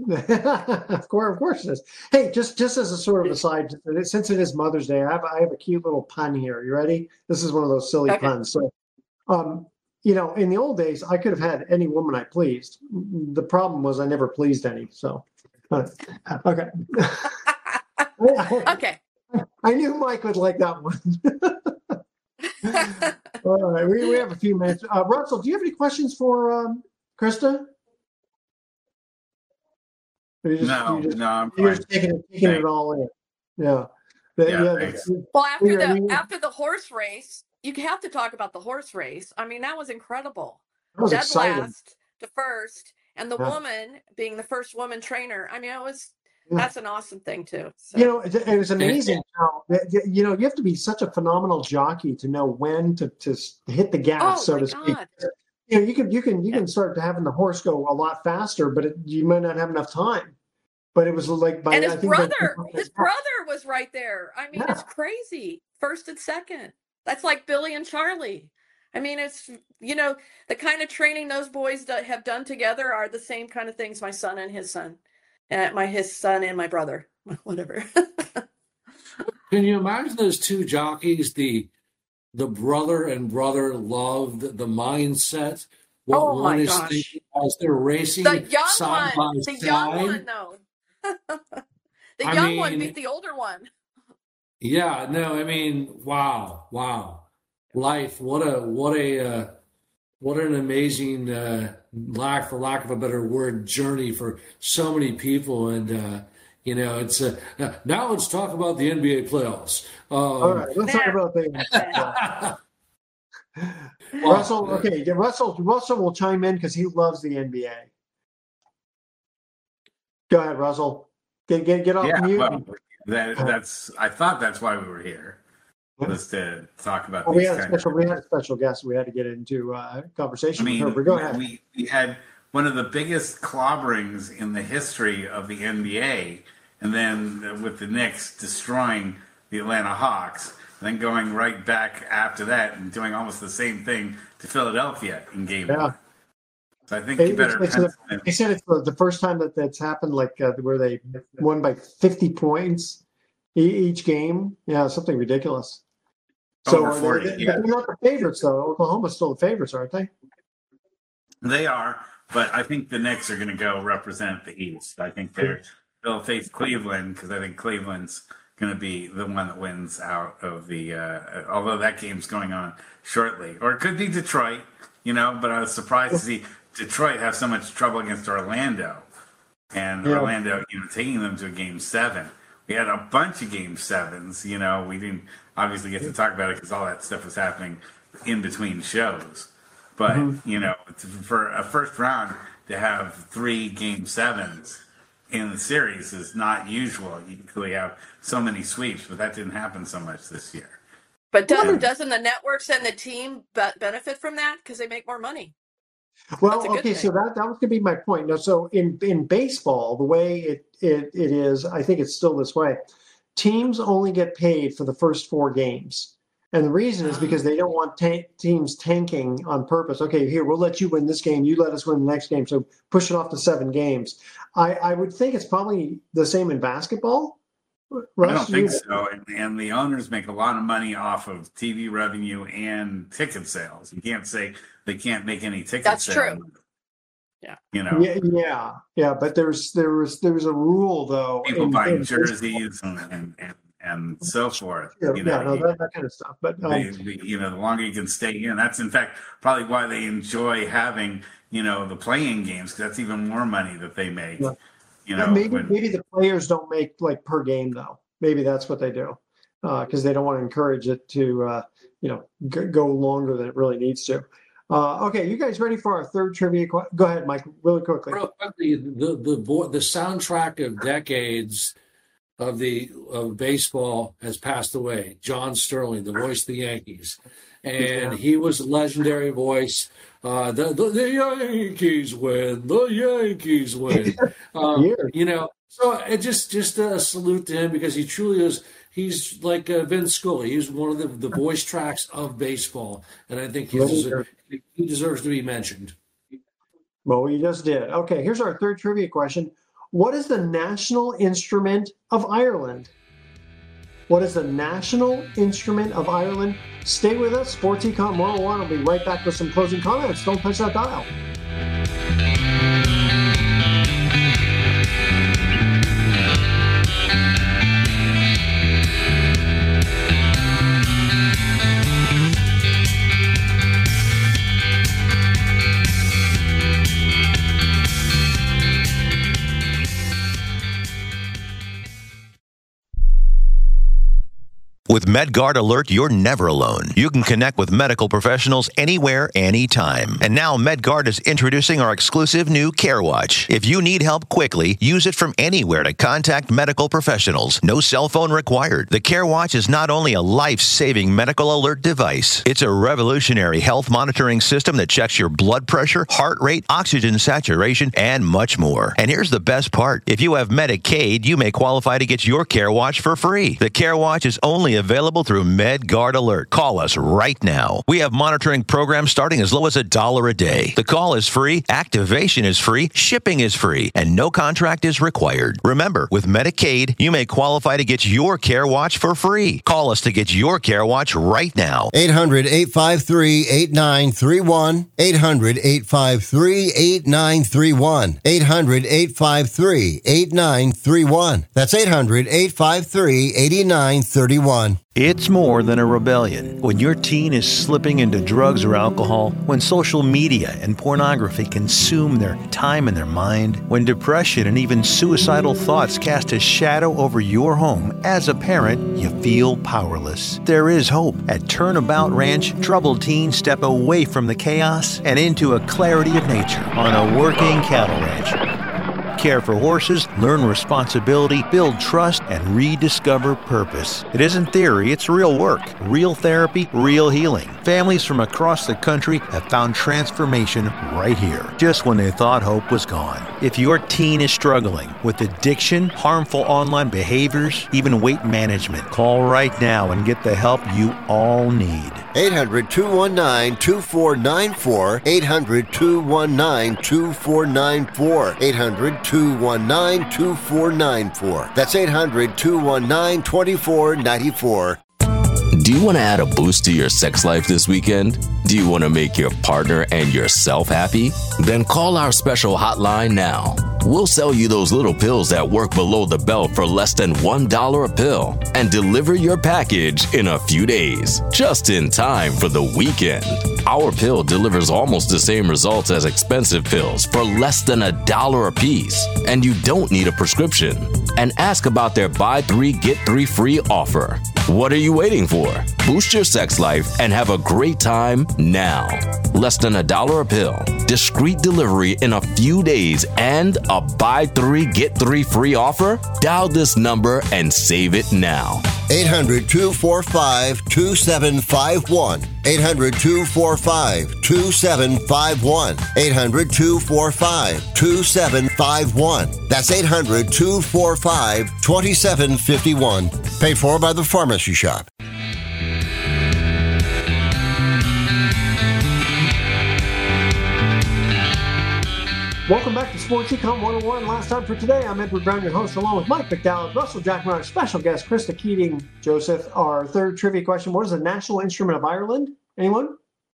Speaker 2: of course, of course it is. Hey, just just as a sort of aside, since it is Mother's Day, I have I have a cute little pun here. You ready? This is one of those silly okay. puns. So, um, you know, in the old days, I could have had any woman I pleased. The problem was I never pleased any. So, uh, okay,
Speaker 7: okay.
Speaker 2: I knew Mike would like that one. All right, we, we have a few minutes. Uh, Russell, do you have any questions for um, Krista?
Speaker 8: Just, no, just, no, I'm
Speaker 2: you're
Speaker 8: fine.
Speaker 2: just taking, it, taking it all in. Yeah. The,
Speaker 8: yeah,
Speaker 2: yeah
Speaker 8: the,
Speaker 7: well, after
Speaker 2: yeah,
Speaker 7: the
Speaker 2: I mean,
Speaker 7: after the horse race, you have to talk about the horse race. I mean, that was incredible.
Speaker 2: That was
Speaker 7: Dead
Speaker 2: exciting.
Speaker 7: Last to first, and the
Speaker 2: yeah.
Speaker 7: woman being the first woman trainer. I mean, it was. That's an awesome thing too. So.
Speaker 2: You know, it, it was amazing how you know you have to be such a phenomenal jockey to know when to, to hit the gas,
Speaker 7: oh,
Speaker 2: so to speak.
Speaker 7: God.
Speaker 2: You know, you can you can you yeah. can start having the horse go a lot faster, but it, you might not have enough time. But it was like by
Speaker 7: and his
Speaker 2: I think
Speaker 7: brother,
Speaker 2: by,
Speaker 7: his brother was right there. I mean, yeah. it's crazy. First and second. That's like Billy and Charlie. I mean, it's you know the kind of training those boys do, have done together are the same kind of things my son and his son. Uh, my his son and my brother, whatever.
Speaker 3: Can you imagine those two jockeys, the the brother and brother love, the, the mindset, what
Speaker 7: oh
Speaker 3: one
Speaker 7: my
Speaker 3: is
Speaker 2: Oh
Speaker 7: gosh.
Speaker 3: thinking as they're racing
Speaker 7: The young
Speaker 3: side
Speaker 7: one,
Speaker 3: by
Speaker 7: the
Speaker 3: side.
Speaker 7: young one, though. The
Speaker 3: I
Speaker 7: young one
Speaker 3: mean-
Speaker 7: beat the older one.
Speaker 3: Yeah, no, I mean, wow, wow, life. What a what a uh, what an amazing uh, lack, for lack of a better word, journey for so many people. And uh, you know, it's uh, now let's talk about the N B A playoffs. Um,
Speaker 2: All right, let's talk about the.
Speaker 3: Well,
Speaker 2: Russell, okay, yeah, Russell, Russell will chime in because he loves the N B A. Go ahead, Russell. Get get get off
Speaker 8: Yeah,
Speaker 2: mute.
Speaker 8: well, that, that's. I thought that's why we were here, was to talk about.
Speaker 2: Well, we
Speaker 8: these
Speaker 2: had a
Speaker 8: kind of-
Speaker 2: special we had a special guest. We had to get into uh,
Speaker 8: I
Speaker 2: conversation
Speaker 8: mean,
Speaker 2: with her. But go ahead.
Speaker 8: we we had one of the biggest clobberings in the history of the N B A, and then with the Knicks destroying the Atlanta Hawks, and then going right back after that and doing almost the same thing to Philadelphia in Game
Speaker 2: Yeah.
Speaker 8: One. So I think
Speaker 2: It-
Speaker 8: you better.
Speaker 2: it's, it's the, they said it's the, the first time that that's happened, like uh, where they won by fifty points e- each game. Yeah, something ridiculous. So
Speaker 8: Over
Speaker 2: are
Speaker 8: forty,
Speaker 2: they,
Speaker 8: yeah.
Speaker 2: they're not the favorites, though. Oklahoma's still the favorites, aren't they?
Speaker 8: They are, but I think the Knicks are going to go represent the East. I think they're they'll face Cleveland because I think Cleveland's going to be the one that wins out of the. Uh, although that game's going on shortly, or it could be Detroit. You know, but I was surprised to see Detroit have so much trouble against Orlando, and
Speaker 2: Yeah.
Speaker 8: Orlando, you know, taking them to a game seven. We had a bunch of game sevens. You know, we didn't obviously get to talk about it because all that stuff was happening in between shows. But
Speaker 2: Mhm.
Speaker 8: you know, to- for a first round to have three game sevens in the series is not usual. You usually have so many sweeps, but that didn't happen so much this year.
Speaker 7: But doesn't, doesn't the networks and the team be- benefit from that because they make more money?
Speaker 2: Well,
Speaker 7: That's a good
Speaker 2: okay, so
Speaker 7: thing.
Speaker 2: that, that was going to be my point. No, so in in baseball, the way it, it it is, I think it's still this way. Teams only get paid for the first four games, and the reason is because they don't want ta- teams tanking on purpose. Okay, here we'll let you win this game, you let us win the next game, so push it off to seven games. I I would think it's probably the same in basketball.
Speaker 8: I
Speaker 2: Russ,
Speaker 8: don't think
Speaker 2: you-
Speaker 8: so. And, and the owners make a lot of money off of T V revenue and ticket sales. You can't say they can't make any ticket
Speaker 7: That's
Speaker 8: sales.
Speaker 7: true. Yeah.
Speaker 8: You know,
Speaker 2: Yeah, yeah, yeah, but there's there was there was a rule though.
Speaker 8: people
Speaker 2: in-
Speaker 8: buying
Speaker 2: in
Speaker 8: jerseys and, and, and, and so forth.
Speaker 2: Yeah,
Speaker 8: you know,
Speaker 2: yeah, no, that, that kind of stuff. But um,
Speaker 8: the, the, you know, the longer you can stay in, that's in fact probably why they enjoy having, you know, the playing games, because that's even more money that they make.
Speaker 2: Yeah.
Speaker 8: You
Speaker 2: Yeah,
Speaker 8: know,
Speaker 2: maybe
Speaker 8: when,
Speaker 2: maybe the players don't make like per game though. Maybe that's what they do because they don't want to encourage it to uh, you know g- go longer than it really needs to. Uh, okay, you guys ready for our third trivia? que- Go ahead, Mike, really quickly.
Speaker 3: Real quickly, the the bo- the soundtrack of decades of the of baseball has passed away. John Sterling, the voice of the Yankees, and he was a legendary voice. Uh, the, the the Yankees win. The Yankees win. Um,
Speaker 2: Yeah.
Speaker 3: you know, so it just just a salute to him because he truly is. He's like uh, Vince Scully. He's one of the, the voice tracks of baseball, and I think he deserves, he deserves to be mentioned.
Speaker 2: Well, we just did. Okay, here's our third trivia question. What is the national instrument of Ireland? What is the national instrument of Ireland? Stay with us. Sports Econ one oh one. I'll be right back with some closing comments. Don't touch that dial.
Speaker 15: With MedGuard Alert, you're never alone. You can connect with medical professionals anywhere, anytime. And now MedGuard is introducing our exclusive new CareWatch. If you need help quickly, use it from anywhere to contact medical professionals. No cell phone required. The CareWatch is not only a life-saving medical alert device, it's a revolutionary health monitoring system that checks your blood pressure, heart rate, oxygen saturation, and much more. And here's the best part. If you have Medicaid, you may qualify to get your CareWatch for free. The CareWatch is only available through MedGuard Alert. Call us right now. We have monitoring programs starting as low as a dollar a day. The call is free, activation is free, shipping is free, and no contract is required. Remember, with Medicaid, you may qualify to get your Care Watch for free. Call us to get your Care Watch right now.
Speaker 10: eight hundred, eight five three, eight nine three one. eight hundred, eight five three, eight nine three one. eight hundred, eight five three, eight nine three one. That's eight hundred, eight five three, eight nine three one.
Speaker 18: It's more than a rebellion. When your teen is slipping into drugs or alcohol, when social media and pornography consume their time and their mind, when depression and even suicidal thoughts cast a shadow over your home, as a parent, you feel powerless. There is hope. At Turnabout Ranch, troubled teens step away from the chaos and into a clarity of nature on a working cattle ranch. Care for horses, learn responsibility, build trust, and rediscover purpose. It isn't theory, it's real work, real therapy, real healing. Families from across the country have found transformation right here, just when they thought hope was gone. If your teen is struggling with addiction, harmful online behaviors, even weight management, call right now and get the help you all need.
Speaker 10: eight hundred, two one nine, two four nine four. eight hundred, two one nine, two four nine four. eight hundred, two one nine, two four nine four. That's eight hundred, two one nine, two four nine four.
Speaker 19: Do you want to add a boost to your sex life this weekend? Do you want to make your partner and yourself happy? Then call our special hotline now. We'll sell you those little pills that work below the belt for less than one dollar a pill and deliver your package in a few days, just in time for the weekend. Our pill delivers almost the same results as expensive pills for less than a dollar a piece, and you don't need a prescription. And ask about their buy three, get three free offer. What are you waiting for? Boost your sex life and have a great time now. Less than a dollar a pill, discreet delivery in a few days, and a buy three, get three free offer? Dial this number and save it now.
Speaker 10: eight hundred, two four five, two seven five one. eight hundred, two four five, two seven five one. eight hundred, two four five, two seven five one. That's eight hundred, two four five, two seven five one. Paid for by the Pharmacy Shop.
Speaker 2: Welcome back to Sports Econ one oh one. Last time for today, I'm Edward Brown, your host, along with Mike McDowell, Russell Jackman, our special guest, Krista Keating Joseph. Our third trivia question: what is the national instrument of Ireland? Anyone?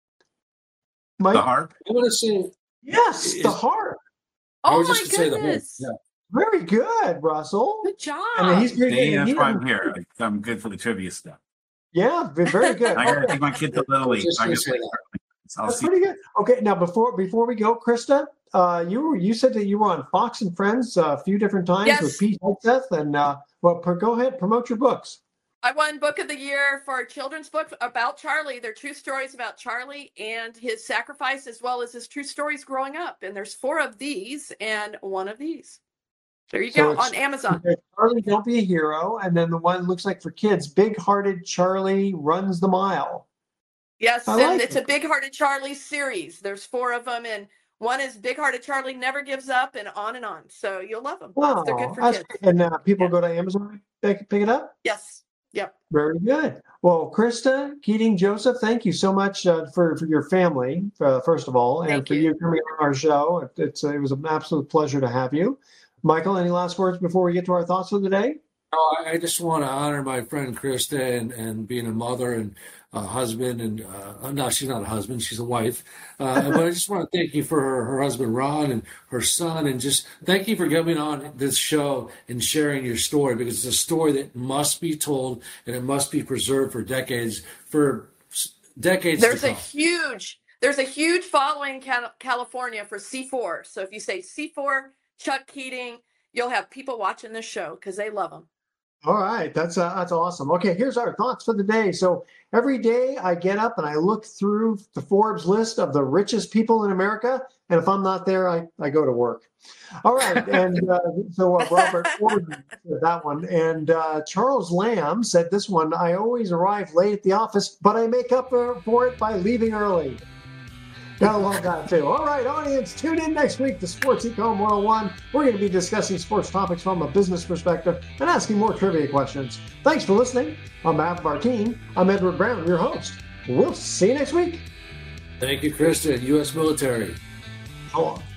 Speaker 2: Mike?
Speaker 8: The harp.
Speaker 3: I want to say
Speaker 2: yes, the harp.
Speaker 3: I
Speaker 7: Oh
Speaker 3: was
Speaker 7: my
Speaker 3: just gonna say the harp.
Speaker 7: goodness.
Speaker 3: Yeah.
Speaker 2: Very good, Russell.
Speaker 7: Good job.
Speaker 2: I mean, he's pretty
Speaker 8: See,
Speaker 2: good.
Speaker 8: that's
Speaker 2: He
Speaker 8: why I'm
Speaker 2: doesn't-
Speaker 8: here. I'm good for the trivia stuff.
Speaker 2: Yeah, very good.
Speaker 8: I gotta
Speaker 2: Okay.
Speaker 8: take my kid to Little League.
Speaker 3: Just
Speaker 8: I
Speaker 3: gonna
Speaker 8: gotta
Speaker 3: say
Speaker 8: take
Speaker 3: that.
Speaker 8: her. I'll
Speaker 2: That's
Speaker 8: see.
Speaker 2: pretty good. Okay, now before before we go, Krista, uh, you were you said that you were on Fox and Friends uh, a few different times
Speaker 7: Yes.
Speaker 2: with Pete Hegseth, and uh, well, pro- go ahead, promote your books.
Speaker 7: I won Book of the Year for a children's book about Charlie. They're true stories about Charlie and his sacrifice, as well as his true stories growing up. And there's four of these and one of these. There you
Speaker 2: So
Speaker 7: go,
Speaker 2: it's-
Speaker 7: on Amazon.
Speaker 2: okay, Charlie, Don't Be a Hero, and then the one looks like for kids, Big Hearted Charlie Runs the Mile.
Speaker 7: Yes,
Speaker 2: I
Speaker 7: and
Speaker 2: like
Speaker 7: it's
Speaker 2: it.
Speaker 7: a Big Hearted Charlie series. There's four of them, and one is Big Hearted Charlie Never Gives Up, and on and on. So you'll love them.
Speaker 2: Wow,
Speaker 7: They're good for
Speaker 2: that's
Speaker 7: kids.
Speaker 2: great. And uh, people go to Amazon pick, pick it up.
Speaker 7: Yes. Yep.
Speaker 2: Very good. Well, Krista Keating Joseph, thank you so much uh, for for your family, uh, first of all, and
Speaker 7: Thank
Speaker 2: for
Speaker 7: you.
Speaker 2: you coming on our show. It, it's it was an absolute pleasure to have you. Michael, any last words before we get to our thoughts of the day?
Speaker 3: Oh, I I just want to honor my friend Krista and, and being a mother and a husband. And uh, no, she's not a husband, she's a wife. Uh, but I just want to thank you for her, her husband, Ron, and her son. And just thank you for coming on this show and sharing your story, because it's a story that must be told and it must be preserved for decades, for s- decades
Speaker 7: There's
Speaker 3: to
Speaker 7: a
Speaker 3: come.
Speaker 7: huge, there's a huge following in Cal- California for C four. So if you say C four, Chuck Keating, you'll have people watching this show because they love them.
Speaker 2: All right, that's uh, that's awesome. Okay, here's our thoughts for the day. So every day I get up and I look through the Forbes list of the richest people in America, and if I'm not there, I, I go to work. All right, and uh, so uh, Robert Ford said that one, and uh, Charles Lamb said this one: I always arrive late at the office, but I make up for for it by leaving early. Gotta love that too. All right, audience, tune in next week to Sports Econ one oh one. We're going to be discussing sports topics from a business perspective and asking more trivia questions. Thanks for listening. On behalf of our team, I'm Edward Brown, your host. We'll see you next week.
Speaker 3: Thank you, Krista, U S military.
Speaker 2: Go on.